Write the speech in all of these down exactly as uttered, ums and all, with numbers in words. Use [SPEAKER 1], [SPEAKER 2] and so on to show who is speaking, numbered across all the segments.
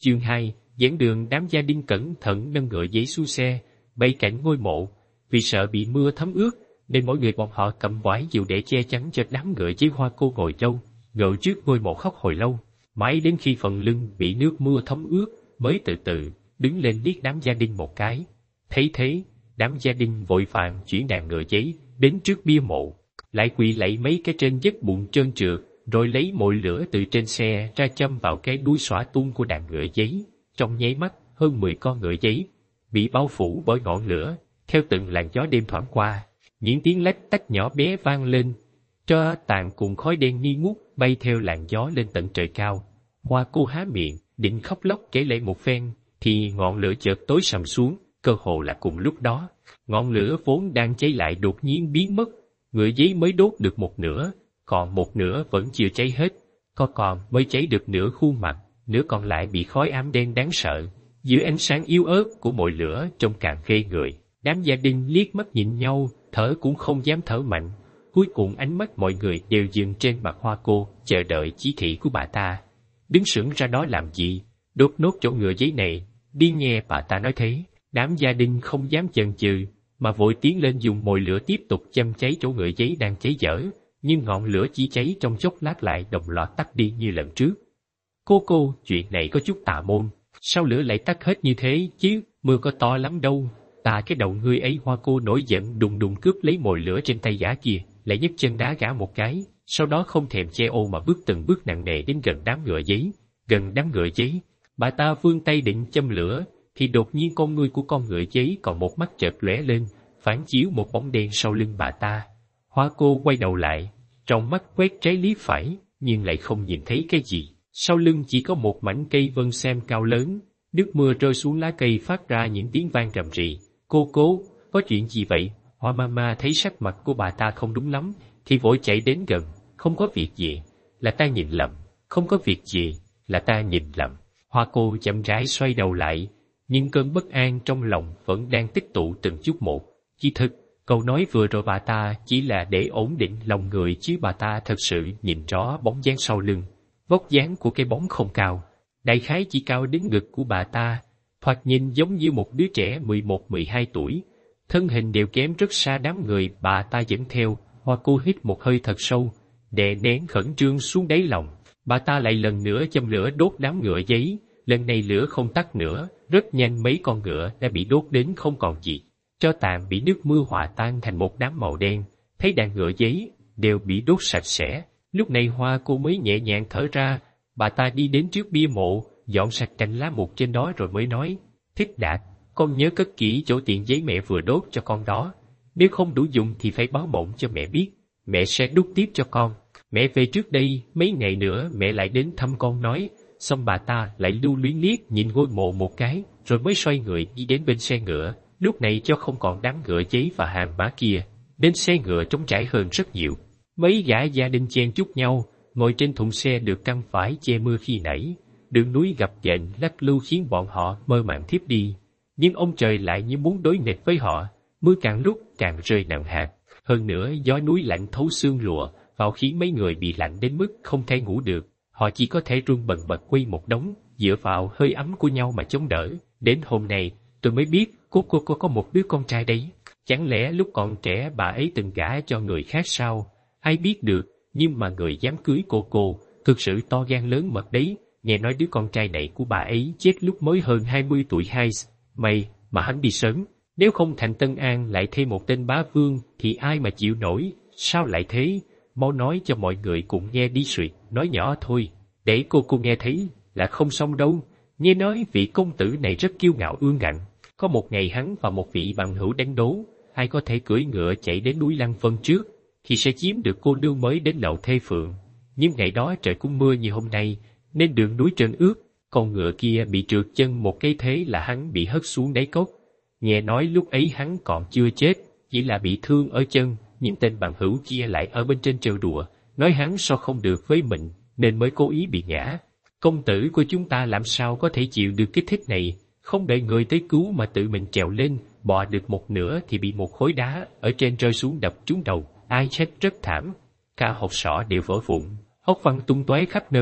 [SPEAKER 1] Chương hai, giảng đường. Đám gia đình cẩn thận nâng ngựa giấy xuống xe, bay cạnh ngôi mộ. Vì sợ bị mưa thấm ướt, nên mỗi người bọn họ cầm vải dịu để che chắn cho đám ngựa giấy. Hoa Cô ngồi lâu, ngự trước ngôi mộ khóc hồi lâu, mãi đến khi phần lưng bị nước mưa thấm ướt, mới từ từ đứng lên liếc đám gia đình một cái. Thấy thế, đám gia đình vội vàng chuyển đàn ngựa giấy đến trước bia mộ, lại quỳ lạy mấy cái trên vết bùn trơn trượt, rồi lấy mồi lửa từ trên xe ra châm vào cái đuôi xõa tung của đàn ngựa giấy. Trong nháy mắt, hơn mười con ngựa giấy bị bao phủ bởi ngọn lửa. Theo từng làn gió đêm thoảng qua, những tiếng lách tách nhỏ bé vang lên, tro tàn cùng khói đen nghi ngút bay theo làn gió lên tận trời cao. Hoa Cô há miệng định khóc lóc kể lể một phen, thì ngọn lửa chợt tối sầm xuống. Cơ hồ là cùng lúc đó, ngọn lửa vốn đang cháy lại đột nhiên biến mất. Ngựa giấy mới đốt được một nửa, còn một nửa vẫn chưa cháy hết. Có còn mới cháy được nửa khuôn mặt, nửa còn lại bị khói ám đen đáng sợ. Giữa ánh sáng yếu ớt của mồi lửa trông càng ghê người. Đám gia đình liếc mắt nhìn nhau, thở cũng không dám thở mạnh. Cuối cùng ánh mắt mọi người đều dừng trên mặt Hoa Cô, chờ đợi chỉ thị của bà ta. Đứng sững ra đó làm gì? Đốt nốt chỗ ngựa giấy này, đi nghe bà ta nói thế. Đám gia đình không dám chần chừ, mà vội tiến lên dùng mồi lửa tiếp tục châm cháy chỗ ngựa giấy đang cháy dở. Nhưng ngọn lửa chỉ cháy trong chốc lát lại đồng loạt tắt đi như lần trước. Cô cô, chuyện này có chút tà môn. Sao lửa lại tắt hết như thế chứ? Mưa có to lắm đâu. Ta cái đầu ngươi ấy. Hoa Cô nổi giận đùng đùng cướp lấy mồi lửa trên tay gã kia, lại nhấc chân đá gã một cái, sau đó không thèm che ô mà bước từng bước nặng nề đến gần đám ngựa giấy. Gần đám ngựa giấy, bà ta vươn tay định châm lửa, thì đột nhiên con ngươi của con ngựa giấy còn một mắt chợt lóe lên, phản chiếu một bóng đen sau lưng bà ta. Hoa Cô quay đầu lại, trong mắt quét trái lý phải, nhưng lại không nhìn thấy cái gì. Sau lưng chỉ có một mảnh cây vân xem cao lớn, nước mưa rơi xuống lá cây phát ra những tiếng vang rầm rì. Cô cố, có chuyện gì vậy? Hoa Mama thấy sắc mặt của bà ta không đúng lắm, thì vội chạy đến gần. Không có việc gì, là ta nhìn lầm. Không có việc gì, là ta nhìn lầm. Hoa Cô chậm rãi xoay đầu lại, nhưng cơn bất an trong lòng vẫn đang tích tụ từng chút một. Chỉ thực, câu nói vừa rồi bà ta chỉ là để ổn định lòng người, chứ bà ta thật sự nhìn rõ bóng dáng sau lưng. Vóc dáng của cái bóng không cao, đại khái chỉ cao đến ngực của bà ta, thoạt nhìn giống như một đứa trẻ mười một mười hai tuổi. Thân hình đều kém rất xa đám người bà ta dẫn theo. Hoa Cô hít một hơi thật sâu, đè nén khẩn trương xuống đáy lòng. Bà ta lại lần nữa châm lửa đốt đám ngựa giấy. Lần này lửa không tắt nữa, rất nhanh mấy con ngựa đã bị đốt đến không còn gì. Tro tàn bị nước mưa hòa tan thành một đám màu đen, thấy đàn ngựa giấy đều bị đốt sạch sẽ. Lúc này Hoa Cô mới nhẹ nhàng thở ra. Bà ta đi đến trước bia mộ, dọn sạch cành lá mục trên đó rồi mới nói: Thích Đạt, con nhớ cất kỹ chỗ tiện giấy mẹ vừa đốt cho con đó. Nếu không đủ dùng thì phải báo mộng cho mẹ biết, mẹ sẽ đốt tiếp cho con. Mẹ về trước đây, mấy ngày nữa mẹ lại đến thăm con nói. Xong bà ta lại lưu luyến liếc nhìn ngôi mộ một cái, rồi mới xoay người đi đến bên xe ngựa. Lúc này cho không còn đám ngựa giấy và hàng mã kia, bên xe ngựa trống trải hơn rất nhiều. Mấy gã gia đình chen chúc nhau, ngồi trên thùng xe được căng vải che mưa khi nãy. Đường núi gập ghềnh lắc lư khiến bọn họ mơ màng thiếp đi. Nhưng ông trời lại như muốn đối nghịch với họ, mưa càng lúc càng rơi nặng hạt. Hơn nữa gió núi lạnh thấu xương lùa vào khiến mấy người bị lạnh đến mức không thể ngủ được. Họ chỉ có thể run bần bật quay một đống, dựa vào hơi ấm của nhau mà chống đỡ. Đến hôm nay, tôi mới biết cô cô cô có một đứa con trai đấy. Chẳng lẽ lúc còn trẻ bà ấy từng gả cho người khác sao? Ai biết được, nhưng mà người dám cưới cô cô, thực sự to gan lớn mật đấy. Nghe nói đứa con trai này của bà ấy chết lúc mới hơn hai mươi tuổi hay. May mà hắn đi sớm, nếu không thành Tân An lại thêm một tên bá vương thì ai mà chịu nổi. Sao lại thế? Mau nói cho mọi người cùng nghe đi. Suyệt nói nhỏ thôi, để cô cô nghe thấy là không xong đâu. Nghe nói vị công tử này rất kiêu ngạo ương ngạnh. Có một ngày hắn và một vị bằng hữu đánh đố, ai có thể cưỡi ngựa chạy đến núi Lăng Vân trước thì sẽ chiếm được cô nương mới đến lậu thê phượng. Nhưng ngày đó trời cũng mưa như hôm nay, nên đường núi trơn ướt, con ngựa kia bị trượt chân một cái, thế là hắn bị hất xuống đáy cốc. Nghe nói lúc ấy hắn còn chưa chết, chỉ là bị thương ở chân, nhưng tên bằng hữu kia lại ở bên trên trêu đùa, nói hắn so không được với mình, nên mới cố ý bị ngã. Công tử của chúng ta làm sao có thể chịu được kích thích này, không đợi người tới cứu mà tự mình trèo lên, bò được một nửa thì bị một khối đá ở trên rơi xuống đập trúng đầu, ai chết rất thảm. Cả hộp sọ đều vỡ vụn, hốc văng tung tóe khắp nơi.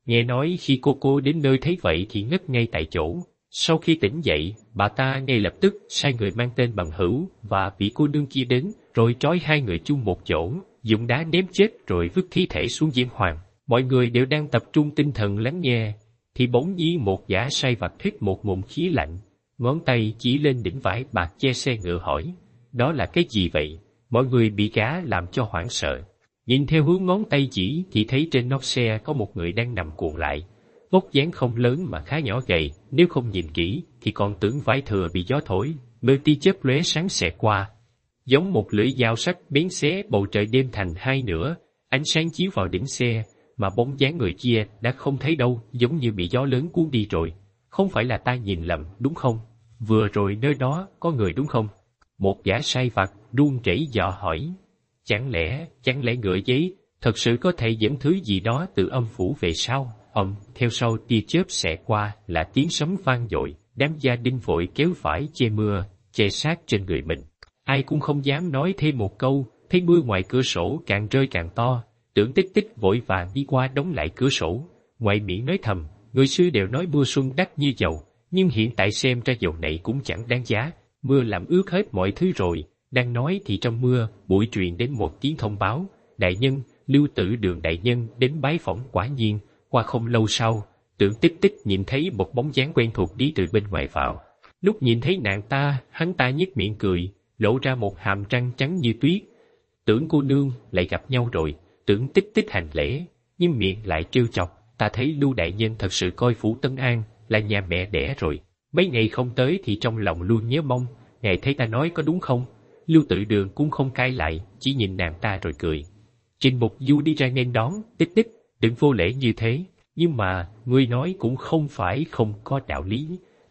[SPEAKER 1] Nghe nói khi cô cô đến nơi thấy vậy thì ngất ngay tại chỗ. Sau khi tỉnh dậy, bà ta ngay lập tức sai người mang tên bằng hữu và vị cô nương kia đến, rồi trói hai người chung một chỗ, dùng đá ném chết rồi vứt thi thể xuống giếng Hoàng. Mọi người đều đang tập trung tinh thần lắng nghe, thì bỗng nhiên một gã sai vặt hít một ngụm khí lạnh, ngón tay chỉ lên đỉnh vải bạc che xe ngựa hỏi, đó là cái gì vậy? Mọi người bị gã làm cho hoảng sợ. Nhìn theo hướng ngón tay chỉ thì thấy trên nóc xe có một người đang nằm cuộn lại. Vóc dáng không lớn mà khá nhỏ gầy, nếu không nhìn kỹ thì còn tưởng vải thừa bị gió thổi, mưa tia chớp lóe sáng xẹt qua. Giống một lưỡi dao sắc bén xé bầu trời đêm thành hai nửa, ánh sáng chiếu vào đỉnh xe, mà bóng dáng người kia đã không thấy đâu, giống như bị gió lớn cuốn đi rồi. Không phải là ta nhìn lầm, đúng không? Vừa rồi nơi đó có người đúng không? Một gã sai vặt run rẩy dò hỏi. Chẳng lẽ, chẳng lẽ ngựa giấy thật sự có thể dẫn thứ gì đó từ âm phủ về sao? Ầm, theo sau tia chớp xẹt qua là tiếng sấm vang dội, đám gia đình vội kéo vải che mưa, che sát trên người mình. Ai cũng không dám nói thêm một câu, thấy mưa ngoài cửa sổ càng rơi càng to, Tưởng Tích Tích vội vàng đi qua đóng lại cửa sổ, ngoài miệng nói thầm, người xưa đều nói mưa xuân đắt như dầu, nhưng hiện tại xem ra dầu này cũng chẳng đáng giá, mưa làm ướt hết mọi thứ rồi. Đang nói thì trong mưa, bụi truyền đến một tiếng thông báo, đại nhân, Lưu Tử Đường đại nhân đến bái phỏng. Quả nhiên, qua không lâu sau, Tưởng Tích Tích nhìn thấy một bóng dáng quen thuộc đi từ bên ngoài vào. Lúc nhìn thấy nàng ta, hắn ta nhếch miệng cười, lộ ra một hàm răng trắng như tuyết. Tưởng cô nương lại gặp nhau rồi. Tưởng Tích Tích hành lễ, nhưng miệng lại trêu chọc, ta thấy Lưu đại nhân thật sự coi phủ Tân An là nhà mẹ đẻ rồi. Mấy ngày không tới thì trong lòng luôn nhớ mong, ngài thấy ta nói có đúng không? Lưu Tự Đường cũng không cãi lại, chỉ nhìn nàng ta rồi cười. Trình Mục Du đi ra nghênh đón, Tích Tích, đừng vô lễ như thế, nhưng mà, ngươi nói cũng không phải không có đạo lý.